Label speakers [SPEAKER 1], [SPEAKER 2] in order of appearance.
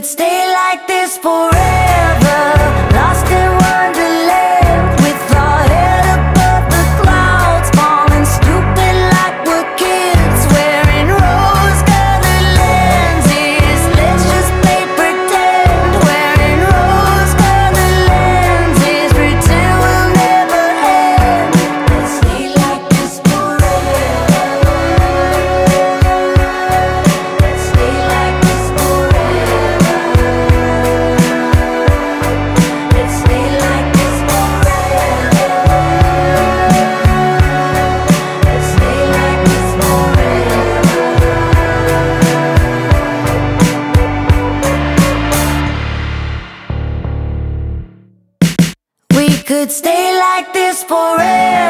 [SPEAKER 1] could stay like this forever, lost in wonderland, with our head above the clouds, falling stupid like we're kids, wearing rose-colored lenses. Let's just play pretend, wearing rose-colored lenses, pretend we'll never end. Let's stay like this forever. Let's stay like this forever. Let's stay like this forever. Let's stay like this forever. We could stay like this forever.